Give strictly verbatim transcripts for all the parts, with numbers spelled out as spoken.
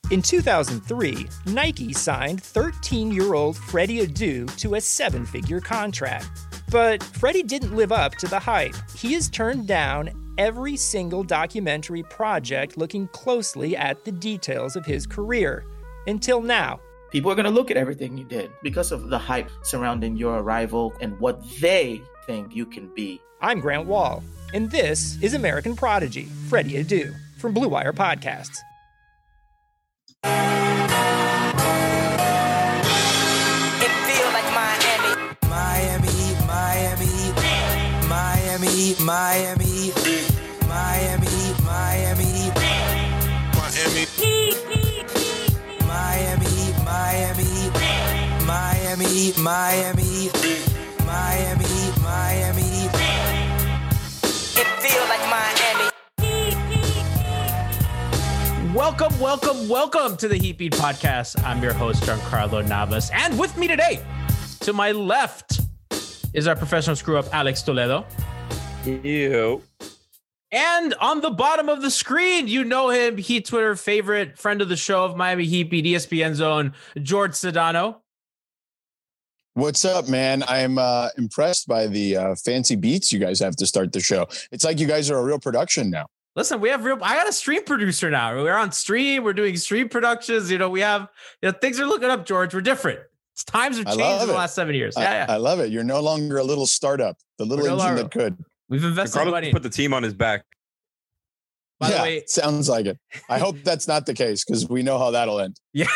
In two thousand three, Nike signed thirteen-year-old Freddie Adu to a seven-figure contract. But Freddie didn't live up to the hype. He has turned down every single documentary project looking closely at the details of his career. Until now. People are going to look at everything you did because of the hype surrounding your arrival and what they think you can be. I'm Grant Wall, and this is American Prodigy, Freddie Adu, from Blue Wire Podcasts. It feel like Miami. Miami, Miami, Miami, Miami, Miami, Miami, Miami, Miami, Miami, Miami, Miami, Miami, Miami. It feel like Miami. Welcome, welcome, welcome to the Heat Beat Podcast. I'm your host, Giancarlo Navas. And with me today, to my left, is our professional screw-up, Alex Toledo. Ew. And on the bottom of the screen, you know him, Heat Twitter favorite, friend of the show of Miami Heat Beat, E S P N Zone, George Sedano. What's up, man? I'm uh, impressed by the uh, fancy beats you guys have to start the show. It's like you guys are a real production now. Listen, we have real, I got a stream producer now. We're on stream. We're doing stream productions. You know, we have, you know, things are looking up, George. We're different. It's times have changed in the last seven years. I, yeah, yeah. I love it. You're no longer a little startup, the little We're no engine longer. that could. We've invested Carlos money. put the team on his back. By yeah, the way, sounds like it. I hope that's not the case because we know how that'll end. yeah.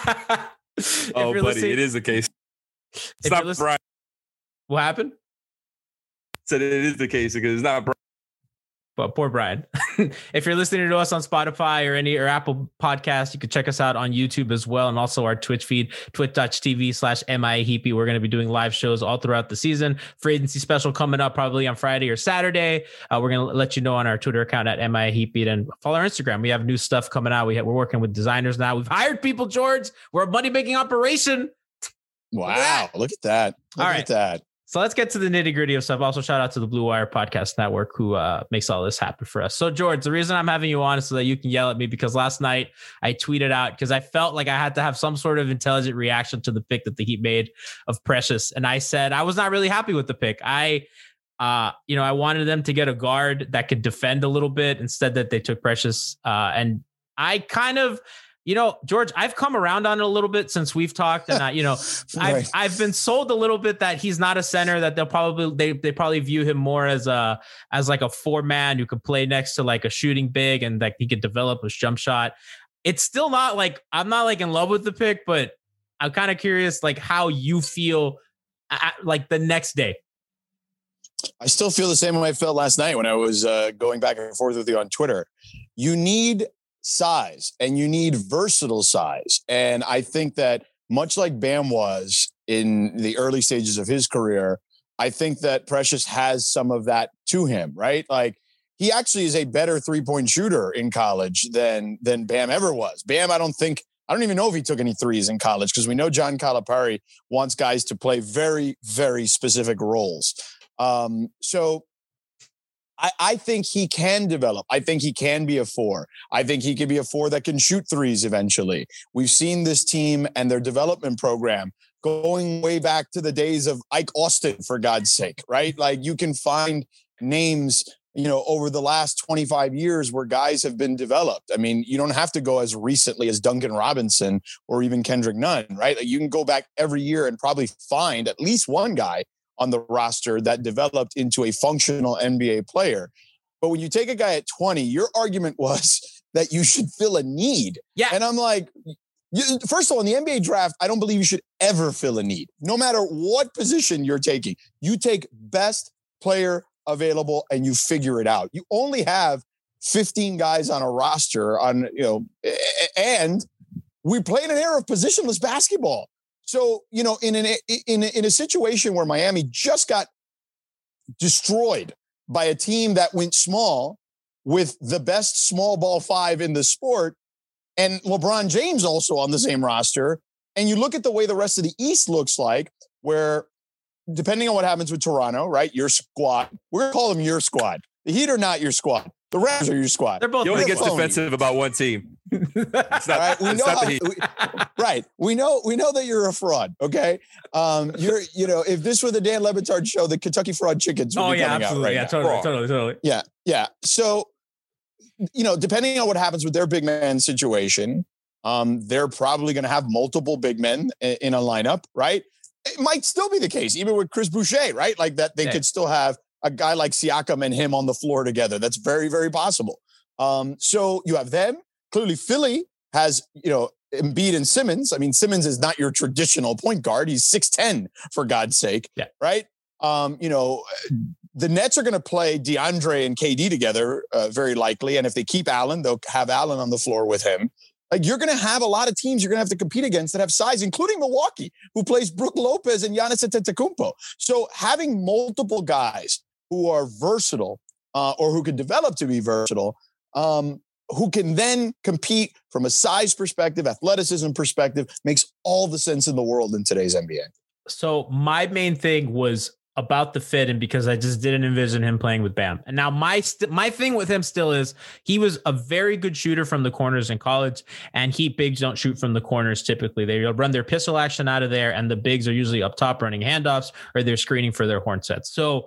Oh, buddy, it is the case. It's if not you're listening- Brian. What happened? Said it is the case because it's not Brian. But poor Brian. If you're listening to us on Spotify or any or Apple Podcast, you can check us out on YouTube as well, and also our Twitch feed, twitch.tv slash MIAHeapy. We're going to be doing live shows all throughout the season. Free agency special coming up probably on Friday or Saturday. Uh, we're going to let you know on our Twitter account at MIAHeapy, and follow our Instagram. We have new stuff coming out. We have, we're working with designers now. We've hired people, George. We're a money-making operation. Wow, look at that. Look All at right. that. So let's get to the nitty gritty of stuff. Also, shout out to the Blue Wire Podcast Network who uh, makes all this happen for us. So, George, the reason I'm having you on is so that you can yell at me, because last night I tweeted out because I felt like I had to have some sort of intelligent reaction to the pick that the Heat made of Precious. And I said I was not really happy with the pick. I, uh, you know, I wanted them to get a guard that could defend a little bit. Instead, that they took Precious. Uh, and I kind of... You know, George, I've come around on it a little bit since we've talked, and I, you know, Right. I've I've been sold a little bit that he's not a center, that they'll probably they they probably view him more as a as like a four man who could play next to like a shooting big, and that he could develop his jump shot. It's still not like I'm not like in love with the pick, but I'm kind of curious like how you feel at, like the next day. I still feel the same way I felt last night when I was uh, going back and forth with you on Twitter. You need size, and you need versatile size. And I think that much like Bam was in the early stages of his career, I think that Precious has some of that to him, right? Like he actually is a better three-point shooter in college than, than Bam ever was. Bam, I don't think, I don't even know if he took any threes in college, because we know John Calipari wants guys to play very, very specific roles. Um, so I, I think he can develop. I think he can be a four. I think he could be a four that can shoot threes eventually. We've seen this team and their development program going way back to the days of Ike Austin, for God's sake, right? Like you can find names, you know, over the last twenty-five years where guys have been developed. I mean, you don't have to go as recently as Duncan Robinson or even Kendrick Nunn, right? Like you can go back every year and probably find at least one guy on the roster that developed into a functional N B A player. But when you take a guy at twenty, your argument was that you should fill a need. Yeah. And I'm like, you, first of all, in the N B A draft, I don't believe you should ever fill a need. No matter what position you're taking, you take best player available and you figure it out. You only have fifteen guys on a roster on, you know, and we play in an era of positionless basketball. So, you know, in an in a, in a situation where Miami just got destroyed by a team that went small with the best small ball five in the sport, and LeBron James also on the same roster, and you look at the way the rest of the East looks like, where depending on what happens with Toronto, right, your squad, we're going to call them your squad. The Heat are not your squad. The Rams are your squad. They're both. He only They're gets phony. defensive about one team. It's not, Right? We it's know not how, the Heat. we, right. We know we know that you're a fraud. Okay. Um, you're you know if this were the Dan Le Batard show, the Kentucky Fried Chickens would Oh be yeah, coming absolutely. out right Yeah, now. totally, Wrong. totally, totally. Yeah, yeah. So, you know, depending on what happens with their big man situation, um, they're probably going to have multiple big men in, in a lineup, right? It might still be the case, even with Chris Boucher, right? Like that, they Yeah. could still have a guy like Siakam and him on the floor together. That's very, very possible. Um, so you have them. Clearly, Philly has, you know, Embiid and Simmons. I mean, Simmons is not your traditional point guard. He's six ten, for God's sake, yeah. right? Um, you know, the Nets are going to play DeAndre and K D together, uh, very likely. And if they keep Allen, they'll have Allen on the floor with him. Like, you're going to have a lot of teams you're going to have to compete against that have size, including Milwaukee, who plays Brook Lopez and Giannis Antetokounmpo. So having multiple guys who are versatile uh, or who can develop to be versatile, um, who can then compete from a size perspective, athleticism perspective, makes all the sense in the world in today's N B A. So my main thing was about the fit, and because I just didn't envision him playing with Bam. And now my st- my thing with him still is he was a very good shooter from the corners in college, and Heat bigs don't shoot from the corners typically. They run their pistol action out of there, and the bigs are usually up top running handoffs or they're screening for their horn sets. So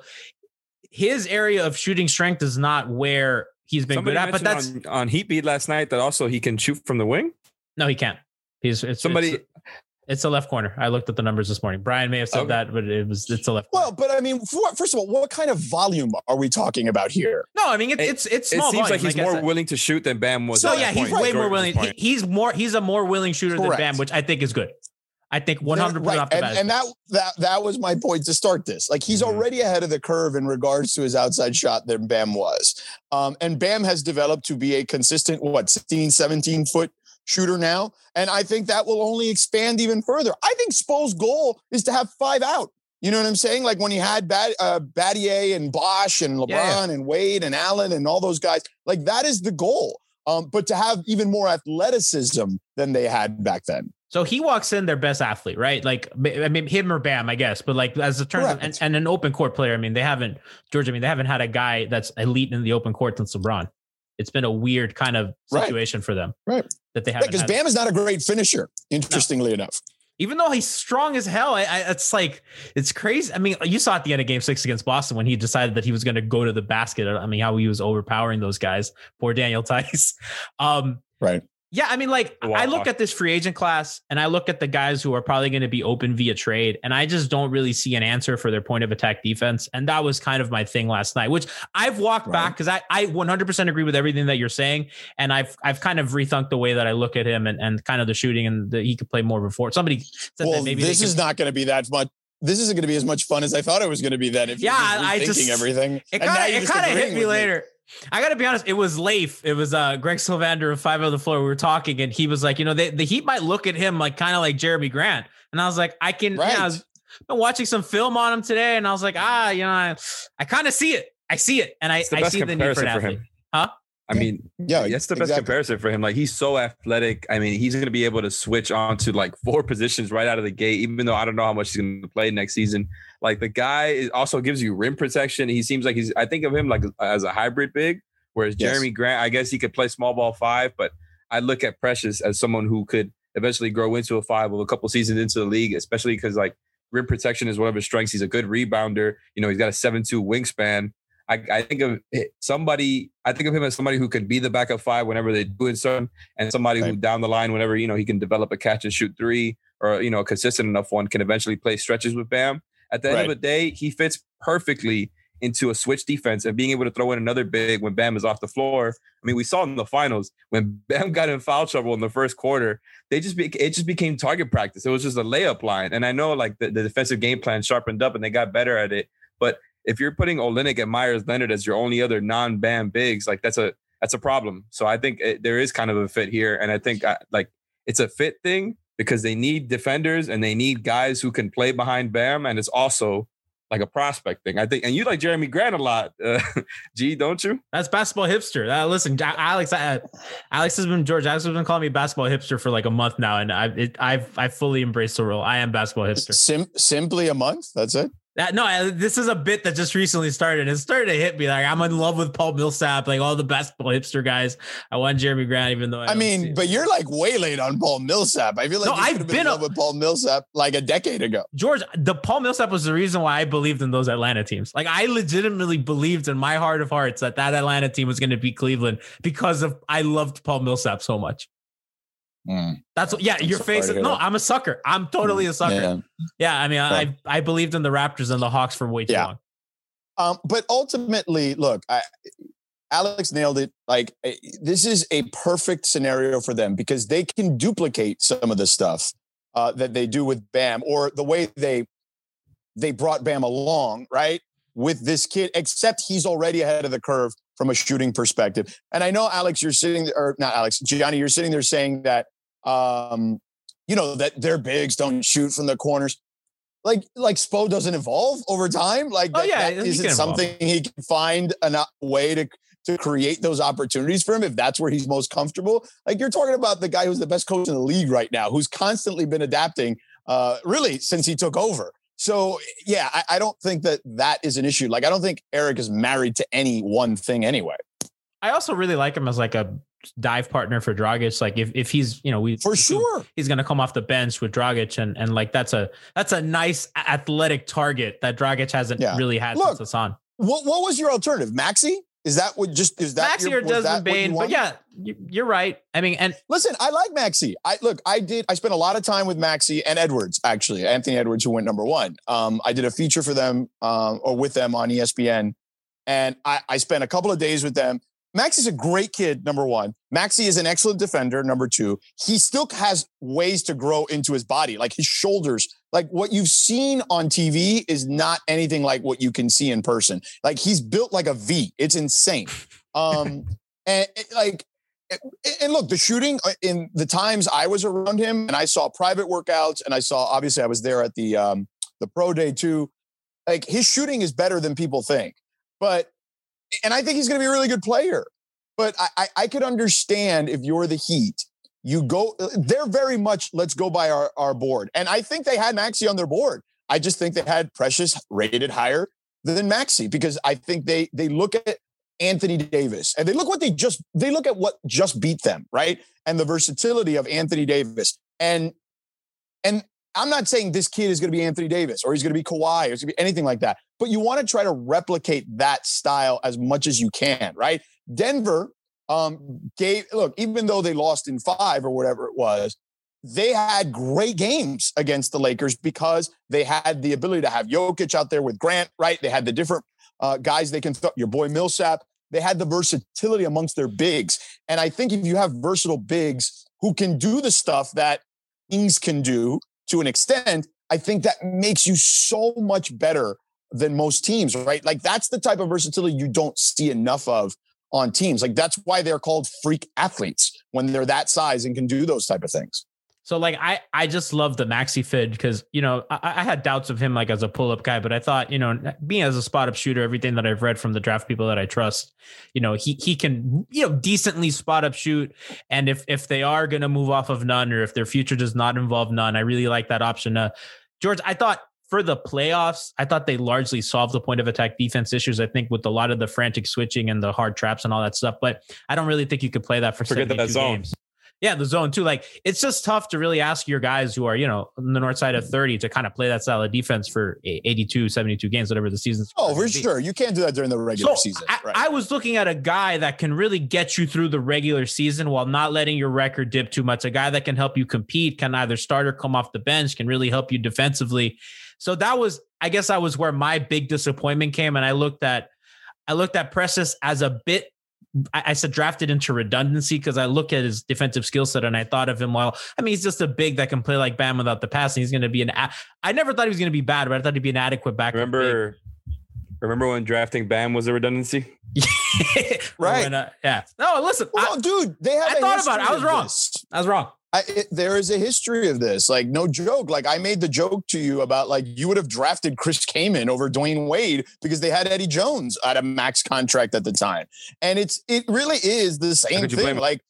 his area of shooting strength is not where he's been Somebody good at, but that's on, on Heat Beat last night that also he can shoot from the wing. no, he can't. He's it's Somebody. It's, it's a left corner. I looked at the numbers this morning. Brian may have said Okay. that, but it was it's a left. Well, but I mean, for, first of all, what kind of volume are we talking about here? No, I mean it, It- it's it's It small. seems volume, like he's I more said. willing to shoot than Bam was. So at yeah, that he's point. way more Jordan's willing. He, point. he's more. He's a more willing shooter Correct. than Bam, which I think is good. I think one hundred percent Right. off the And, bat. and that that that was my point to start this. Like, he's Mhm. already ahead of the curve in regards to his outside shot than Bam was. Um, and Bam has developed to be a consistent, what, sixteen, seventeen foot shooter now. And I think that will only expand even further. I think Spo's goal is to have five out. You know what I'm saying? Like when he had Bat, uh, Battier and Bosch and LeBron Yeah, and Wade and Allen and all those guys, like that is the goal. Um, but to have even more athleticism than they had back then. So he walks in their best athlete, right? Like, I mean, him or Bam, I guess. But like, as it turns out, and, and an open court player, I mean, they haven't, George, I mean, they haven't had a guy that's elite in the open court since LeBron. It's been a weird kind of situation right. for them. Right. That they haven't. Because Bam is not a great finisher, interestingly no. enough. Even though he's strong as hell, I, I, it's like, it's crazy. I mean, you saw at the end of game six against Boston when he decided that he was going to go to the basket. I mean, how he was overpowering those guys. Poor Daniel Tice. Um, right. Yeah, I mean, like, wow. I look at this free agent class and I look at the guys who are probably going to be open via trade, and I just don't really see an answer for their point of attack defense. And that was kind of my thing last night, which I've walked right. back because I, I one hundred percent agree with everything that you're saying. And I've I've kind of rethunked the way that I look at him and, and kind of the shooting and the, he could play more before. Somebody said well, that maybe this can, is not going to be that much. This isn't going to be as much fun as I thought it was going to be then. If yeah, you're I just just everything. It kind of hit me later. Me. I got to be honest. It was Leif. It was uh, Greg Sylvander of Five on the Floor. We were talking, and he was like, you know, they, the Heat might look at him like kind of like Jeremy Grant. And I was like, I can. Right. Yeah, I was been watching some film on him today, and I was like, ah, you know, I, I kind of see it. I see it, and I, I see the need for an athlete. Him. Huh? I mean, yeah, that's the best exactly. comparison for him. Like, he's so athletic. I mean, he's going to be able to switch on to like four positions right out of the gate, even though I don't know how much he's going to play next season. Like, the guy also gives you rim protection. He seems like he's, I think of him like as a hybrid big, whereas yes. Jeremy Grant, I guess he could play small ball five, but I look at Precious as someone who could eventually grow into a five with a couple seasons into the league, especially because like rim protection is one of his strengths. He's a good rebounder. You know, he's got a seven two wingspan. I, I think of somebody, I think of him as somebody who could be the backup five whenever they do it, son, and somebody right. who down the line, whenever, you know, he can develop a catch and shoot three, or, you know, a consistent enough one, can eventually play stretches with Bam. At the end right. of the day, he fits perfectly into a switch defense and being able to throw in another big when Bam is off the floor. I mean, we saw in the finals when Bam got in foul trouble in the first quarter, they just be, it just became target practice. It was just a layup line. And I know like the, the defensive game plan sharpened up and they got better at it, but if you're putting Olynyk and Myers Leonard as your only other non-Bam bigs, like that's a that's a problem. So I think it, there is kind of a fit here, and I think I, like it's a fit thing because they need defenders and they need guys who can play behind Bam, and it's also like a prospect thing. I think, and you like Jeremy Grant a lot, uh, G, don't you? That's basketball hipster. Uh, listen, Alex, uh, Alex has been George. Alex has been calling me basketball hipster for like a month now, and I've it, I've I fully embraced the role. I am basketball hipster. Sim- simply a month. That's it. That, no, I, this is a bit that just recently started. It started to hit me. Like, I'm in love with Paul Millsap, like all the basketball hipster guys. I want Jeremy Grant, even though I, I mean, but you're like way late on Paul Millsap. I feel like no, I've been, been in love a, with Paul Millsap like a decade ago. George, the Paul Millsap was the reason why I believed in those Atlanta teams. Like, I legitimately believed in my heart of hearts that that Atlanta team was going to beat Cleveland because of I loved Paul Millsap so much. Mm. That's what, yeah, I'm your face. No, that. I'm a sucker. I'm totally a sucker. Yeah, yeah I mean, yeah. I I believed in the Raptors and the Hawks for way too yeah. long. Um, but ultimately, look, I, Alex nailed it. Like, this is a perfect scenario for them because they can duplicate some of the stuff uh, that they do with Bam, or the way they they brought Bam along, right, with this kid, except he's already ahead of the curve from a shooting perspective. And I know, Alex, you're sitting there, or not Alex, Gianni, you're sitting there saying that, um, you know, that their bigs don't shoot from the corners. Like, like Spo doesn't evolve over time. Like, oh, that, yeah, that isn't something he can find a way to, to create those opportunities for him if that's where he's most comfortable. Like, you're talking about the guy who's the best coach in the league right now, who's constantly been adapting, uh, really since he took over. So, yeah, I, I don't think that that is an issue. Like, I don't think Eric is married to any one thing anyway. I also really like him as like a dive partner for Dragic. Like if, if he's, you know, we for sure he's going to come off the bench with Dragic, and, and like, that's a, that's a nice athletic target that Dragic hasn't yeah. really had Look, since Hassan. What, what was your alternative? Maxey? Is that what just, is that Maxey your, or Desmond Bane? But yeah, you're right. I mean, and listen, I like Maxey. I look, I did, I spent a lot of time with Maxey and Edwards, actually, Anthony Edwards, who went number one. Um, I did a feature for them um, or with them on E S P N. And I, I spent a couple of days with them. Maxey's a great kid, number one. Maxey is an excellent defender, number two. He still has ways to grow into his body, like his shoulders. Like what you've seen on T V is not anything like what you can see in person. Like he's built like a V. It's insane. Um, and like, and look, the shooting in the times I was around him and I saw private workouts and I saw, obviously I was there at the, um, the pro day too. Like his shooting is better than people think, but and I think he's going to be a really good player. But I, I, I could understand if you're the Heat, you go, they're very much, let's go by our, our board. And I think they had Maxey on their board. I just think they had Precious rated higher than Maxey because I think they they look at Anthony Davis and they look what they just, they look at what just beat them, right? And the versatility of Anthony Davis. And, and I'm not saying this kid is going to be Anthony Davis or he's going to be Kawhi or it's going to be anything like that. But you want to try to replicate that style as much as you can, right? Denver um, gave, look, even though they lost in five or whatever it was, they had great games against the Lakers because they had the ability to have Jokic out there with Grant, right? They had the different uh, guys they can, th- your boy Millsap. They had the versatility amongst their bigs. And I think if you have versatile bigs who can do the stuff that Kings can do to an extent, I think that makes you so much better than most teams, right? Like that's the type of versatility you don't see enough of on teams. Like that's why they're called freak athletes when they're that size and can do those type of things. So like, I, I just love the Maxey fit because, you know, I, I had doubts of him like as a pull-up guy, but I thought, you know, being as a spot-up shooter, everything that I've read from the draft people that I trust, you know, he he can, you know, decently spot-up shoot. And if if they are going to move off of none or if their future does not involve none, I really like that option. Uh, George, I thought for the playoffs, I thought they largely solved the point of attack defense issues, I think, with a lot of the frantic switching and the hard traps and all that stuff. But I don't really think you could play that for Forget seventy-two that games. Yeah, the zone too. Like it's just tough to really ask your guys who are, you know, on the north side of thirty to kind of play that style of defense for eighty-two, seventy-two games, whatever the season's. Oh, for sure. You can't do that during the regular so season. I, right. I was looking at a guy that can really get you through the regular season while not letting your record dip too much. A guy that can help you compete, can either start or come off the bench, can really help you defensively. So that was, I guess that was where my big disappointment came. And I looked at, I looked at Precious as a bit, I said drafted into redundancy because I look at his defensive skill set and I thought of him, well, I mean, he's just a big that can play like Bam without the passing. He's going to be an, I never thought he was going to be bad, but I thought he'd be an adequate back. Remember, remember when drafting Bam was a redundancy? Right. When, uh, yeah. No, listen. Well, I, dude, they have I thought about it. I was wrong. This. I was wrong. I, it, there is a history of this, like no joke. Like I made the joke to you about like you would have drafted Chris Kaman over Dwayne Wade because they had Eddie Jones at a max contract at the time. And it's, it really is the same thing. Like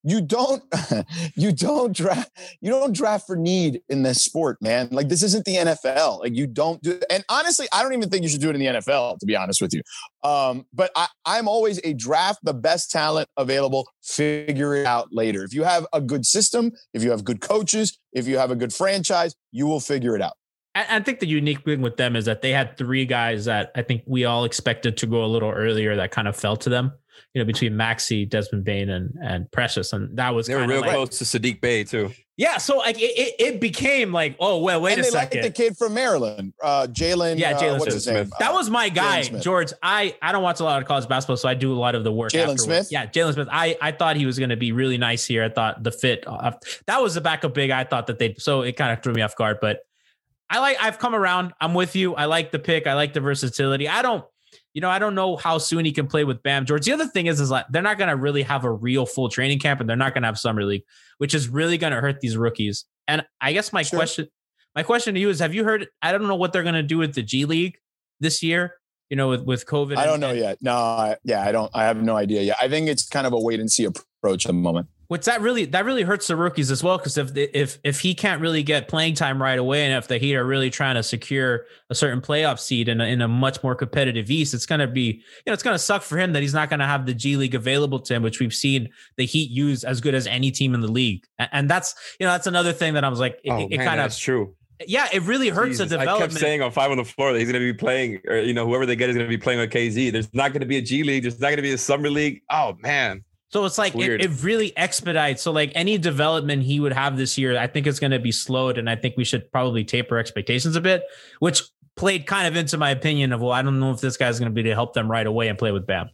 you don't, you don't draft, you don't draft for need in this sport, man. Like this isn't the N F L. Like you don't do, and honestly, I don't even think you should do it in the N F L, to be honest with you. Um, but I, I'm always a draft the best talent available, figure it out later. If you have a good system, if you have good coaches, if you have a good franchise, you will figure it out. I think the unique thing with them is that they had three guys that I think we all expected to go a little earlier that kind of fell to them, you know, between Maxey, Desmond Bain, and and Precious. And that was they were real like, close to Sadiq Bey too. Yeah. So like it, it, it became like, oh, well, wait and a they second. Like the kid from Maryland, uh, Jalen. Yeah, Jalen uh, what's his name? That was my guy, Jalen George. I, I don't watch a lot of college basketball, so I do a lot of the work. Jalen Smith? Yeah, Jalen Smith. I, I thought he was going to be really nice here. I thought the fit, uh, that was the backup big. I thought that they, so it kind of threw me off guard, but I like, I've come around. I'm with you. I like the pick. I like the versatility. I don't, you know, I don't know how soon he can play with Bam, George. The other thing is, is like, they're not going to really have a real full training camp, and they're not going to have summer league, which is really going to hurt these rookies. And I guess my sure. question, my question to you is, have you heard, I don't know what they're going to do with the G League this year, you know, with, with COVID. I don't and, know yet. No, I, yeah, I don't, I have no idea yet. I think it's kind of a wait and see approach at the moment. Which that really that really hurts the rookies as well, because if if if he can't really get playing time right away, and if the Heat are really trying to secure a certain playoff seed in a, in a much more competitive East, it's going to be, you know, it's going to suck for him that he's not going to have the G League available to him, which we've seen the Heat use as good as any team in the league. And, and that's, you know, that's another thing that I was like, it, oh, it, it man, kind of that's true. Yeah, it really hurts Jesus. the development. I kept saying on Five on the Floor that he's going to be playing, or you know, whoever they get is going to be playing with K Z. There's not going to be a G League. There's not going to be a summer league. Oh man. So it's like, it, it really expedites. So like any development he would have this year, I think it's going to be slowed. And I think we should probably taper expectations a bit, which played kind of into my opinion of, well, I don't know if this guy's going to be to help them right away and play with Bam.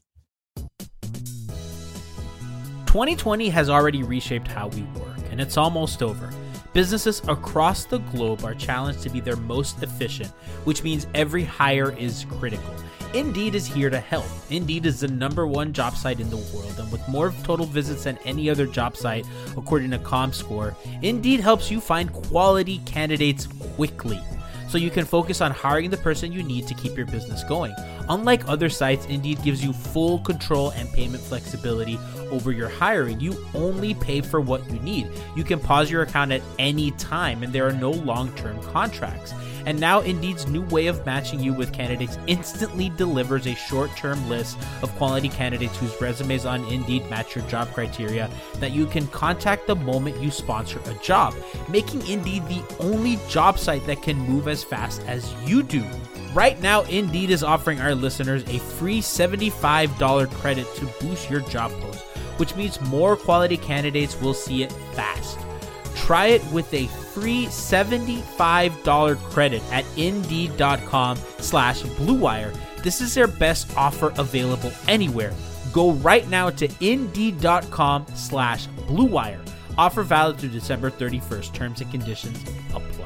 twenty twenty has already reshaped how we work, and it's almost over. Businesses across the globe are challenged to be their most efficient, which means every hire is critical. Indeed is here to help. Indeed is the number one job site in the world, and with more total visits than any other job site, according to ComScore, Indeed helps you find quality candidates quickly, so you can focus on hiring the person you need to keep your business going. Unlike other sites, Indeed gives you full control and payment flexibility over your hiring. You only pay for what you need. You can pause your account at any time, and there are no long-term contracts. And now Indeed's new way of matching you with candidates instantly delivers a short-term list of quality candidates whose resumes on Indeed match your job criteria that you can contact the moment you sponsor a job, making Indeed the only job site that can move as fast as you do. Right now, Indeed is offering our listeners a free seventy-five dollars credit to boost your job post, which means more quality candidates will see it fast. Try it with a free seventy-five dollars credit at Indeed.com slash Blue Wire. This is their best offer available anywhere. Go right now to Indeed.com slash Blue Wire. Offer valid through December thirty-first. Terms and conditions apply.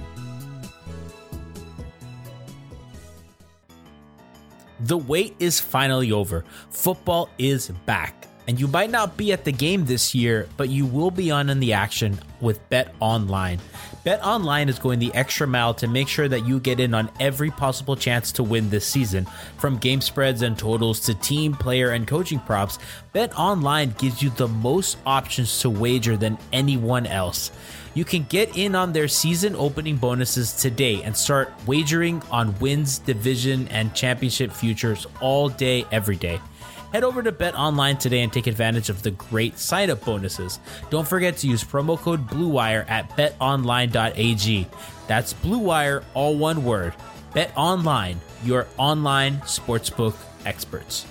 The wait is finally over. Football is back. And you might not be at the game this year, but you will be on in the action with BetOnline. BetOnline is going the extra mile to make sure that you get in on every possible chance to win this season. From game spreads and totals to team, player, and coaching props, BetOnline gives you the most options to wager than anyone else. You can get in on their season opening bonuses today and start wagering on wins, division, and championship futures all day, every day. Head over to BetOnline today and take advantage of the great sign-up bonuses. Don't forget to use promo code BlueWire at bet online dot a g. That's BlueWire, all one word. BetOnline, your online sportsbook experts.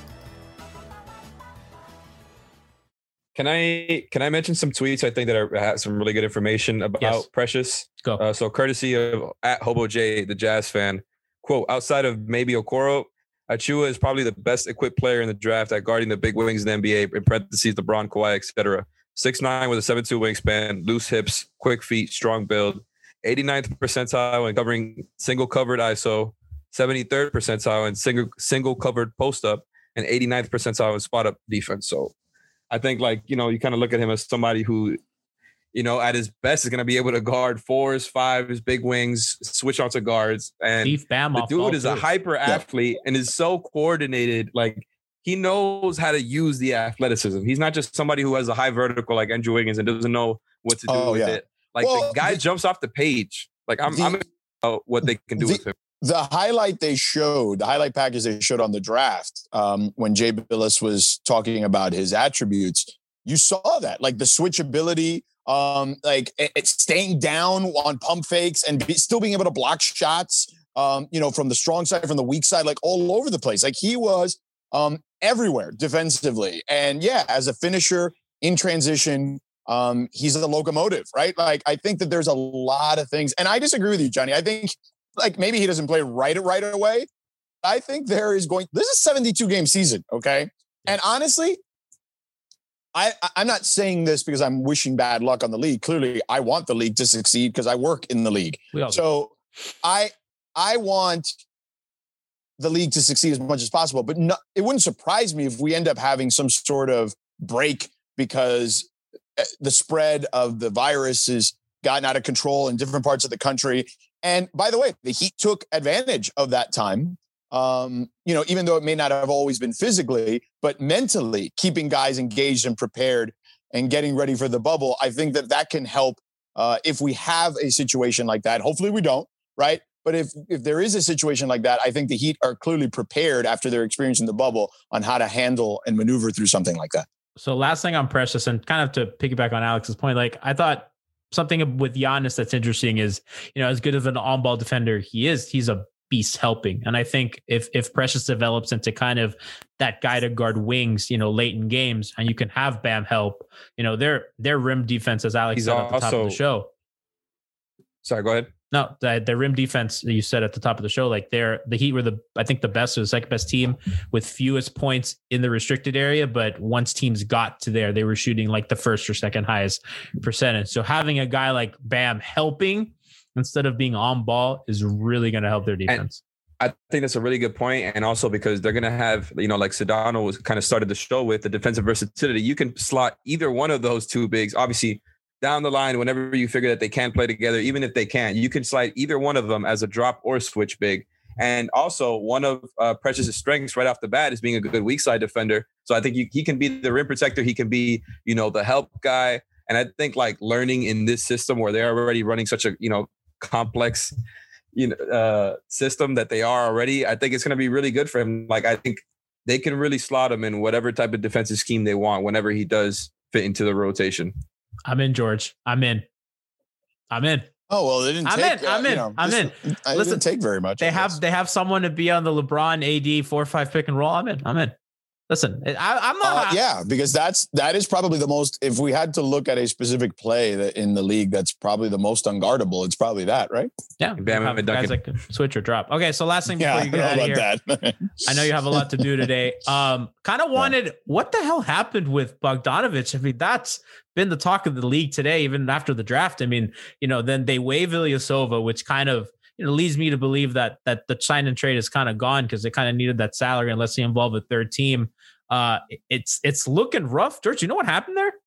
Can I can I mention some tweets I think that are, have some really good information about yes. Precious? Go. Uh, so courtesy of at Hobo J, the Jazz fan, quote, outside of maybe Okoro, Achua is probably the best equipped player in the draft at guarding the big wings in the N B A, in parentheses, LeBron, Kawhi, et cetera. six nine with a seven two wingspan, loose hips, quick feet, strong build, eighty-ninth percentile in covering single covered I S O, seventy-third percentile in single single covered post up, and eighty-ninth percentile in spot up defense. So I think, like, you know, you kind of look at him as somebody who, you know, at his best is going to be able to guard fours, fives, big wings, switch onto guards. And Beef Bam the dude is too. a hyper athlete yeah. and is so coordinated. Like, he knows how to use the athleticism. He's not just somebody who has a high vertical like Andrew Wiggins and doesn't know what to do oh, with yeah. it. Like well, the guy the, jumps off the page. Like I'm, the, I'm about what they can do the, with him. The highlight they showed, the highlight package they showed on the draft, um, when Jay Bilas was talking about his attributes, you saw that, like the switchability, um, like it, it's staying down on pump fakes and be, still being able to block shots, um, you know, from the strong side, from the weak side, like all over the place. Like he was um, everywhere defensively. And yeah, as a finisher in transition, um, he's a locomotive, right? Like I think that there's a lot of things, and I disagree with you, Johnny. I think like maybe he doesn't play right right away. I think there is going, this is a seventy-two game season. Okay. And honestly, I, I'm not saying this because I'm wishing bad luck on the league. Clearly I want the league to succeed because I work in the league. So I, I want the league to succeed as much as possible, but no, it wouldn't surprise me if we end up having some sort of break because the spread of the virus has gotten out of control in different parts of the country. And by the way, the Heat took advantage of that time, um, you know, even though it may not have always been physically, but mentally keeping guys engaged and prepared and getting ready for the bubble. I think that that can help uh, if we have a situation like that. Hopefully we don't, right? But if if there is a situation like that, I think the Heat are clearly prepared after their experience in the bubble on how to handle and maneuver through something like that. So last thing on Precious, and kind of to piggyback on Alex's point, like I thought something with Giannis that's interesting is, you know, as good of an on-ball defender he is, he's a beast helping. And I think if if Precious develops into kind of that guy to guard wings, you know, late in games, and you can have Bam help, you know, their their rim defense, as Alex he's said at the top of the show. Sorry, go ahead. No, the, the rim defense that you said at the top of the show, like they're the Heat were the, I think the best or the second best team with fewest points in the restricted area. But once teams got to there, they were shooting like the first or second highest percentage. So having a guy like Bam helping instead of being on ball is really going to help their defense. And I think that's a really good point. And also because they're going to have, you know, like Sedano was kind of started the show with the defensive versatility. You can slot either one of those two bigs, obviously, down the line, whenever you figure that they can play together, even if they can't, you can slide either one of them as a drop or switch big. And also one of uh, Precious's strengths right off the bat is being a good weak side defender. So I think you, he can be the rim protector. He can be, you know, the help guy. And I think like learning in this system where they're already running such a, you know, complex, you know, uh, system that they are already, I think it's going to be really good for him. Like, I think they can really slot him in whatever type of defensive scheme they want whenever he does fit into the rotation. I'm in, George. I'm in. I'm in. Oh, well, they didn't I'm take, in. I'm uh, in. You know, I'm this, in. I Listen, didn't take very much. They have they have someone to be on the LeBron A D four five pick and roll. I'm in. I'm in. Listen, I, I'm not. Uh, yeah, because that's that is probably the most. If we had to look at a specific play that in the league, that's probably the most unguardable. It's probably that, right? Yeah, Bam and guys like switch or drop. Okay, so last thing before yeah, you get out of here, that. I know you have a lot to do today. Um, kind of wanted yeah. what the hell happened with Bogdanovich? I mean, that's been the talk of the league today, even after the draft. I mean, you know, then they waive Ilyasova, which kind of, you know, leads me to believe that that the sign and trade is kind of gone because they kind of needed that salary unless they involve a third team. Uh, it's it's looking rough. George, you know what happened there?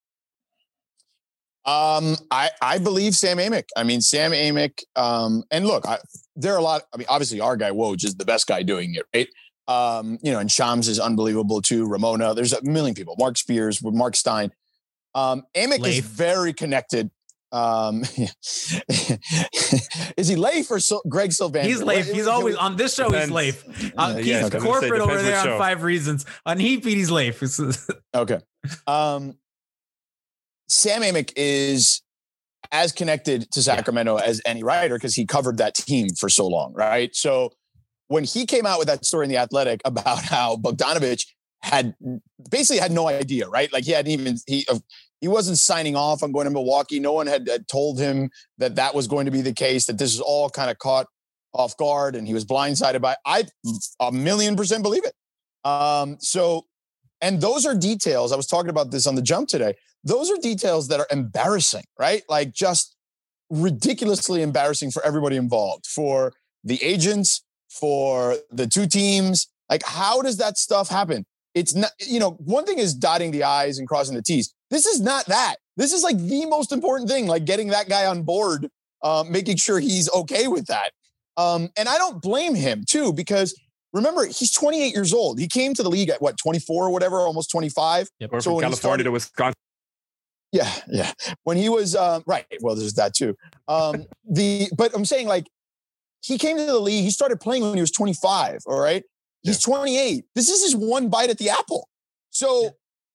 Um, I I believe Sam Amick. I mean, Sam Amick. Um, and look, I, there are a lot. I mean, obviously, our guy Woj is the best guy doing it, right? Um, you know, and Shams is unbelievable too. Ramona, there's a million people. Mark Spears, with Mark Stein. Um, Amick Leif. is very connected. Um, is he Leif or Sil- Greg Sylvander? He's Leif. He's always on this show. Depends. He's Leif. Uh, he's yeah, corporate over there on show. Five Reasons. On Heat, he's Leif. Okay. Um, Sam Amick is as connected to Sacramento yeah. as any writer because he covered that team for so long, right? So when he came out with that story in The Athletic about how Bogdanovich had basically had no idea, right? Like he hadn't even he uh, he wasn't signing off on going to Milwaukee. No one had, had told him that that was going to be the case. That this is all kind of caught off guard, and he was blindsided by. I a million percent believe it. Um, so, and those are details. I was talking about this on the Jump today. Those are details that are embarrassing, right? Like just ridiculously embarrassing for everybody involved, for the agents, for the two teams. Like, how does that stuff happen? It's not, you know, one thing is dotting the I's and crossing the T's. This is not that. This is like the most important thing, like getting that guy on board, uh, making sure he's okay with that. Um, and I don't blame him too, because remember, he's twenty-eight years old. He came to the league at what, twenty-four or whatever, almost twenty-five. Yep. Or So from when he California started- to Wisconsin. Yeah, yeah. When he was um, right, well, there's that too. Um, the but I'm saying like he came to the league. He started playing when he was twenty-five. All right, he's twenty-eight. This is his one bite at the apple. So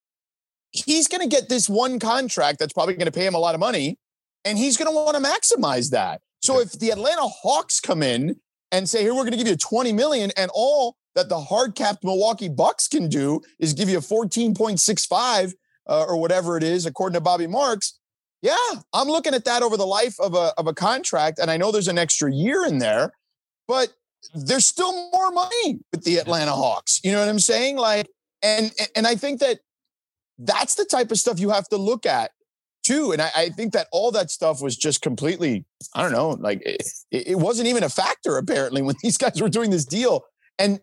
he's going to get this one contract that's probably going to pay him a lot of money, and he's going to want to maximize that. So if the Atlanta Hawks come in and say, "Here, we're going to give you twenty million," and all that the hard-capped Milwaukee Bucks can do is give you a fourteen point six five. Uh, or whatever it is, according to Bobby Marks. Yeah, I'm looking at that over the life of a of a contract, and I know there's an extra year in there, but there's still more money with the Atlanta Hawks. You know what I'm saying? Like, and and I think that that's the type of stuff you have to look at too. And I, I think that all that stuff was just completely, I don't know, like it, it wasn't even a factor apparently when these guys were doing this deal. And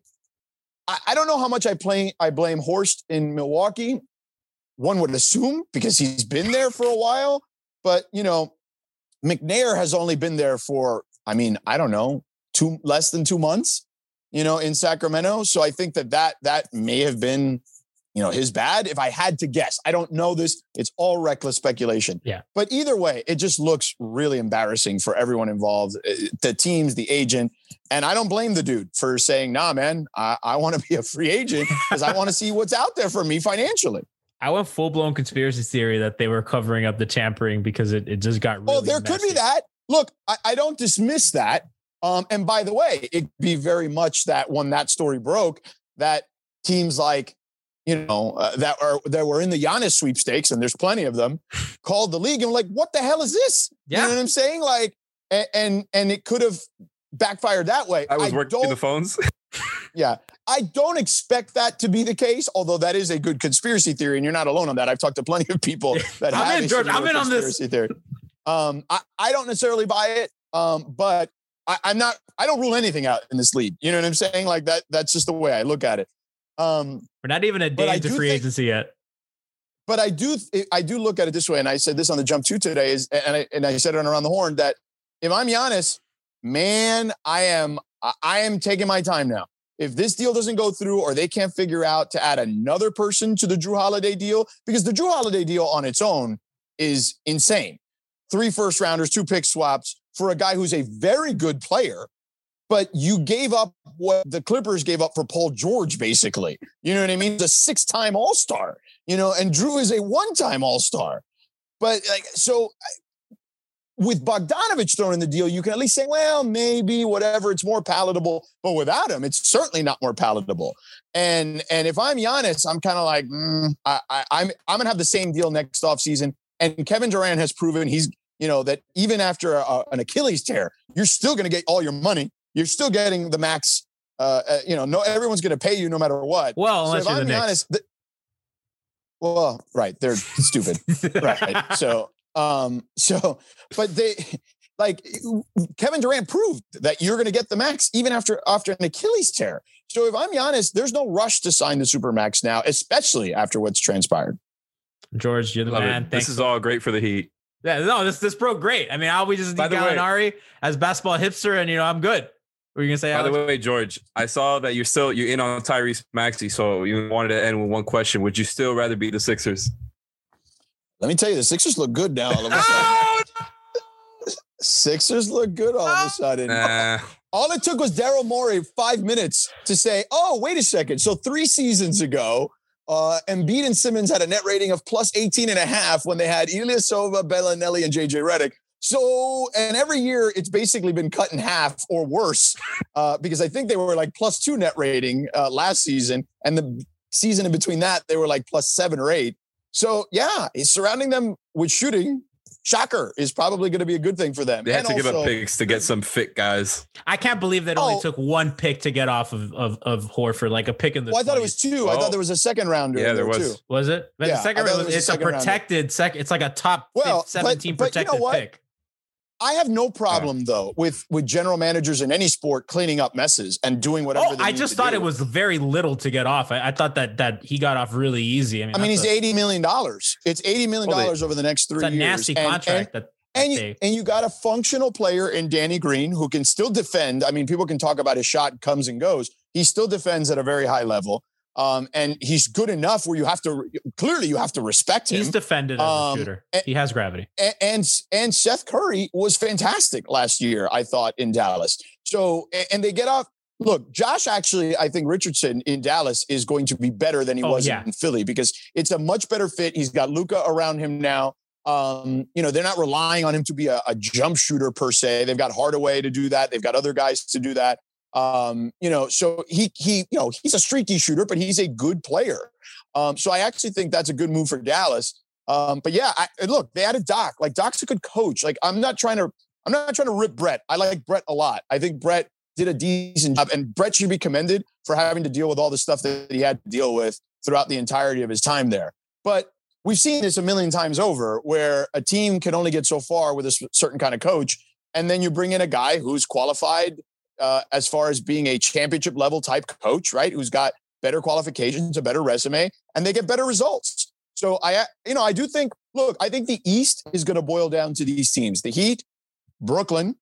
I, I don't know how much I play I blame Horst in Milwaukee. One would assume because he's been there for a while, but you know, McNair has only been there for, I mean, I don't know, two less than two months, you know, in Sacramento. So I think that that that may have been, you know, his bad. If I had to guess, I don't know this. It's all reckless speculation. Yeah. But either way, it just looks really embarrassing for everyone involved, the teams, the agent. And I don't blame the dude for saying, nah, man, I, I want to be a free agent because I want to see what's out there for me financially. I went full blown conspiracy theory that they were covering up the tampering because it, it just got really Oh, there messy. could be that. Look, I, I don't dismiss that. Um, and by the way, it'd be very much that when that story broke, that teams like, you know, uh, that are that were in the Giannis sweepstakes, and there's plenty of them, called the league and were like, what the hell is this? Yeah. You know what I'm saying? Like, and and, and it could have backfired that way. I was I working don't- the phones. Yeah. I don't expect that to be the case, although that is a good conspiracy theory, and you're not alone on that. I've talked to plenty of people that I'm have in, a George. similar I'm in on this. conspiracy theory. Um, I, I don't necessarily buy it, um, but I, I'm not. I don't rule anything out in this league. You know what I'm saying? Like that. That's just the way I look at it. Um, We're not even a But day I into do free think- agency yet. but I do. I do look at it this way, and I said this on the Jump Two today, is and I and I said it on Around the Horn that if I'm Giannis, man, I am. I, I am taking my time now. If this deal doesn't go through or they can't figure out to add another person to the Drew Holiday deal, because the Drew Holiday deal on its own is insane. Three first rounders, two pick swaps for a guy who's a very good player, but you gave up what the Clippers gave up for Paul George, basically. You know what I mean? He's a six-time All-Star, you know, and Drew is a one-time All-Star. But like, so with Bogdanovich thrown in the deal, you can at least say, well, maybe, whatever, it's more palatable. But without him, it's certainly not more palatable. And and if I'm Giannis, I'm kind of like, mm, I, I, I'm I'm gonna have the same deal next offseason. And Kevin Durant has proven he's, you know, that even after a, an Achilles tear, you're still gonna get all your money. You're still getting the max. Uh, uh, you know, no, everyone's gonna pay you no matter what. Well, So unless if you're I'm the Knicks. Giannis, the, well, right, they're stupid. Right. So, um, so, but they, like, Kevin Durant proved that you're going to get the max even after after an Achilles tear. So if I'm Giannis, there's no rush to sign the Supermax now, especially after what's transpired. George, you're the Love man. it. Thanks. This is all great for the Heat. Yeah, no, this this broke great. I mean, I'll be just By the way- Gallinari as basketball hipster, and you know, I'm good. What were you gonna say, By Alex? the way, George, I saw that you're still you're in on Tyrese Maxey, so you wanted to end with one question. Would you still rather be the Sixers? Let me tell you, the Sixers look good now. All of a sudden. Sixers look good all of a sudden. Nah. All it took was Daryl Morey five minutes to say, oh, wait a second. So three seasons ago, uh, Embiid and Simmons had a net rating of plus eighteen and a half when they had Ilyasova, Bellinelli, and J J Redick. So, and every year it's basically been cut in half or worse uh, because I think they were like plus two net rating uh, last season. And the season in between that, they were like plus seven or eight. So, yeah, he's surrounding them with shooting. Shocker is probably going to be a good thing for them. They had And to give also- up picks to get some fit guys. I can't believe that it only Oh. took one pick to get off of of, of Horford, like a pick in the. Well, I thought it was two. I Oh. thought there was a second rounder. Yeah, in there there was. Too. Was it? But Yeah, the second I thought round, it was a it's a second rounder. protected second. It's like a top Well, fifth, seventeen but- but you know protected what? pick. I have no problem though with with general managers in any sport cleaning up messes and doing whatever. Oh, they I need just to thought do. it was very little to get off. I, I thought that that he got off really easy. I mean, I mean, that's he's a, eighty million dollars. It's eighty million dollars over the next three it's a years. nasty And- contract. And, that, that and, you, they, and you got a functional player in Danny Green who can still defend. I mean, people can talk about his shot comes and goes, he still defends at a very high level. Um, and he's good enough where you have to clearly you have to respect him. He's defended as um, a shooter. And, he has gravity. And, and and Seth Curry was fantastic last year, I thought, in Dallas. So and they get off. Look, Josh actually, I think Richardson in Dallas is going to be better than he oh, was yeah. in Philly because it's a much better fit. He's got Luka around him now. Um, you know, they're not relying on him to be a, a jump shooter per se. They've got Hardaway to do that. They've got other guys to do that. Um, you know, so he, he, you know, he's a streaky shooter, but he's a good player. Um, so I actually think that's a good move for Dallas. Um, but yeah, I, look, they added Doc. Like Doc's a good coach. Like I'm not trying to, I'm not trying to rip Brett. I like Brett a lot. I think Brett did a decent job, and Brett should be commended for having to deal with all the stuff that he had to deal with throughout the entirety of his time there. But we've seen this a million times over, where a team can only get so far with a certain kind of coach, and then you bring in a guy who's qualified. Uh, as far as being a championship level type coach, right? Who's got better qualifications, a better resume, and they get better results. So I, you know, I do think, look, I think the East is going to boil down to these teams: the Heat, Brooklyn,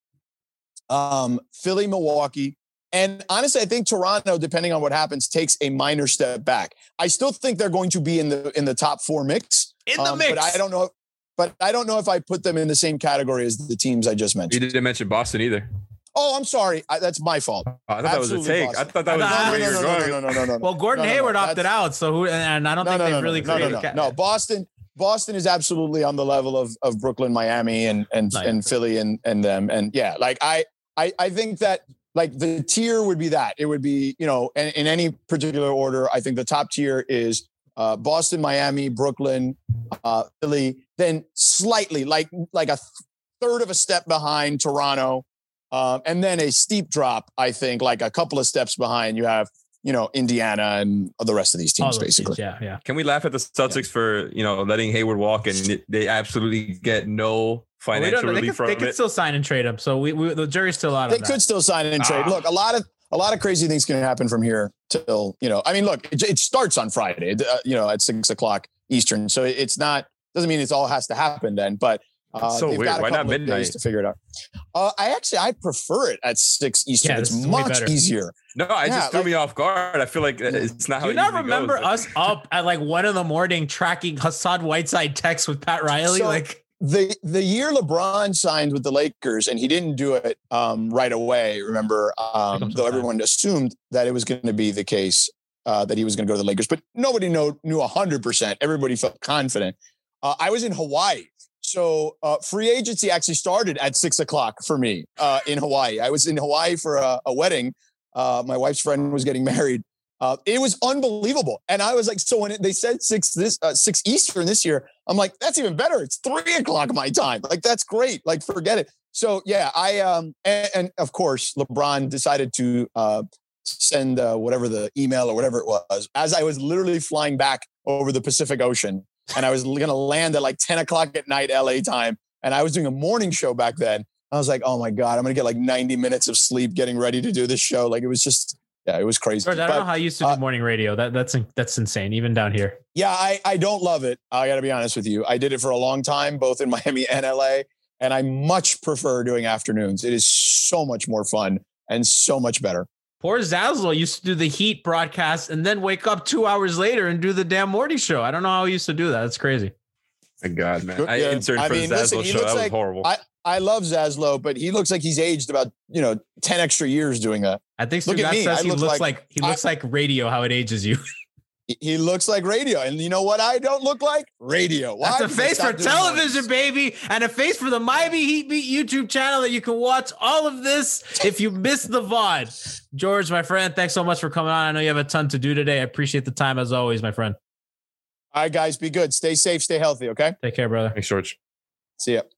um, Philly, Milwaukee, and honestly, I think Toronto, depending on what happens, takes a minor step back. I still think they're going to be in the in the top four mix. In the um, mix, but I don't know. But I don't know if I put them in the same category as the teams I just mentioned. You didn't mention Boston either. Oh, I'm sorry. I, that's my fault. Oh, I thought Absolutely that was a take. Boston. I thought that was no, where no, you were no, going. No, no, no, no, no. Well, Gordon no, no, Hayward no, opted out, so who? And I don't no, think no, they've no, really no, created. No, no, a no. no, Boston. Boston is absolutely on the level of of Brooklyn, Miami, and and no, and Philly, and and them. And yeah, like I I I think that like the tier would be that it would be you know in, in any particular order. I think the top tier is uh, Boston, Miami, Brooklyn, uh, Philly. Then slightly like like a third of a step behind Toronto. Um, and then a steep drop, I think, like a couple of steps behind, you have, you know, Indiana and the rest of these teams, basically. Teams, yeah, yeah. Can we laugh at the Celtics yeah. for, you know, letting Hayward walk and they absolutely get no financial well, we relief could, from they it? They could still sign and trade him. So we, we the jury's still out on They that. could still sign and trade. Ah. Look, a lot of a lot of crazy things can happen from here till, you know, I mean, look, it, it starts on Friday, uh, you know, at six o'clock Eastern. So it's not, doesn't mean it's all has to happen then, but Uh, so weird. Why not midnight to figure it out? Uh, I actually I prefer it at six Eastern. Yeah, it's much easier. No, I yeah, just threw like, me off guard. I feel like it's not. Do how you not it remember goes, us up at like one in the morning tracking Hassan Whiteside text with Pat Riley? So like the the year LeBron signed with the Lakers, and he didn't do it um, right away. Remember, um, though everyone assumed that it was going to be the case uh, that he was going to go to the Lakers, but nobody know, knew a hundred percent. Everybody felt confident. Uh, I was in Hawaii. So uh, free agency actually started at six o'clock for me uh, in Hawaii. I was in Hawaii for a, a wedding. Uh, my wife's friend was getting married. Uh, it was unbelievable. And I was like, so when it, they said six this uh, six Eastern this year, I'm like, that's even better. It's three o'clock my time. Like, that's great. Like, forget it. So yeah, I um and, and of course LeBron decided to uh, send uh, whatever the email or whatever it was as I was literally flying back over the Pacific Ocean. And I was going to land at like ten o'clock at night, L A time. And I was doing a morning show back then. I was like, oh my God, I'm going to get like ninety minutes of sleep getting ready to do this show. Like it was just, yeah, it was crazy. George, I don't but, know how you used to do uh, morning radio. That That's that's insane, even down here. Yeah, I, I don't love it. I got to be honest with you. I did it for a long time, both in Miami and L A. And I much prefer doing afternoons. It is so much more fun and so much better. Poor Zaslow used to do the Heat broadcast and then wake up two hours later and do the damn Morty show. I don't know how he used to do that. That's crazy. My God, man. I yeah. interned I for mean, the Zaslow listen, show. That was like, horrible. I, I love Zaslow, but he looks like he's aged about, you know, ten extra years doing that. I think Look at me. says I he look looks like, like he looks I, like radio, how it ages you. He looks like radio. And you know what I don't look like? Radio. Why? That's a face for television, baby. And a face for the Miami Heat Beat YouTube channel that you can watch all of this if you missed the V O D. George, my friend, thanks so much for coming on. I know you have a ton to do today. I appreciate the time as always, my friend. All right, guys, be good. Stay safe. Stay healthy, okay? Take care, brother. Thanks, George. See ya.